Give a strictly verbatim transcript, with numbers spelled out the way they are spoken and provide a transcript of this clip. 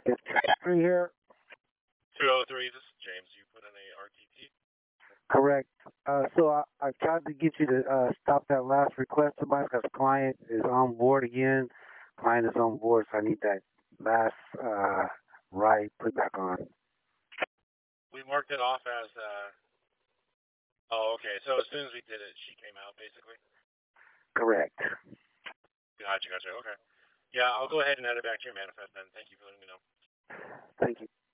It's three here. two oh three, this is James. You put in a R T T? Correct. Uh, so I, I tried to get you to uh, stop that last request of mine because client is on board again. Client is on board, so I need that last uh, right put back on. We marked it off as, uh, oh, okay. So as soon as we did it, she came out, basically? Correct. Gotcha, gotcha. Okay. Yeah, I'll go ahead and add it back to your manifest then. Thank you for letting me know. Thank you.